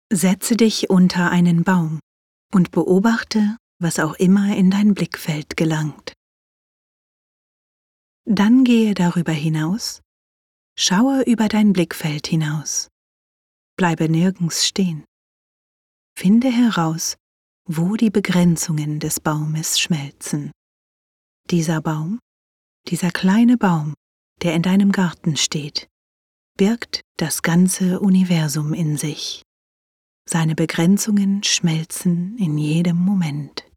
Setze dich unter einen Baum und beobachte, was auch immer in dein Blickfeld gelangt. Dann gehe darüber hinaus, schaue über dein Blickfeld hinaus. Bleibe nirgends stehen. Finde heraus, wo die Begrenzungen des Baumes schmelzen. Dieser Baum, dieser kleine Baum, der in deinem Garten steht, birgt das ganze Universum in sich. Seine Begrenzungen schmelzen in jedem Moment.